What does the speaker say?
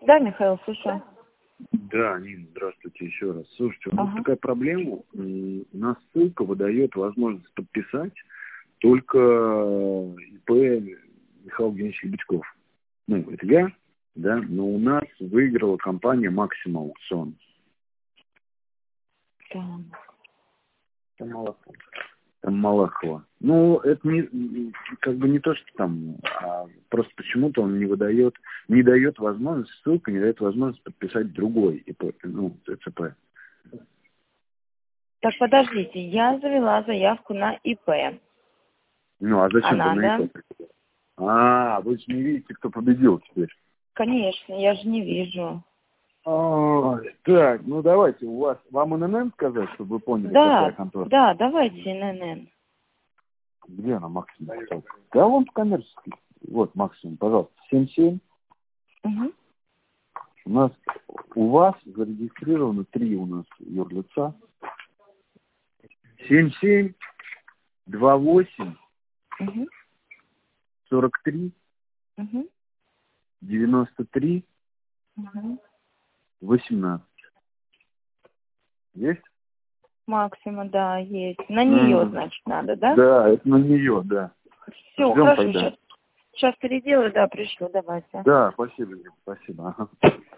Да, Михаил, слушаю. Да, Нина, здравствуйте еще раз. Слушайте, у нас такая проблема. У нас ссылка выдает возможность подписать только ИП Михаил Евгеньевич Лебедьков. Ну, это я, да, но у нас выиграла компания Максим Аукцион. Там Малахова. Ну, это не, как бы не то, что там, а просто почему-то он не дает возможность, ссылка не дает возможность подписать другой ИП, ну, ЦЦП. Так, подождите, я завела заявку на ИП. Ну, а зачем вы на ИП? Вы же не видите, кто победил теперь. Конечно, я же не вижу. Так, ну давайте, вам ННН сказать, чтобы вы поняли, какая контора? Да, давайте ННН. Где она, Максимум? Да, вон в коммерческий. Вот, Максимум, пожалуйста, 77. Угу. У вас зарегистрировано 3 у нас юрлица. 77, 28, 43, 93, 18. Есть? Максима, да, есть. На нее, значит, надо, да? Да, это на нее, да. Все, ждем хорошо, тогда. сейчас переделаю, да, пришлю, давайте. Да, спасибо, спасибо. Ага.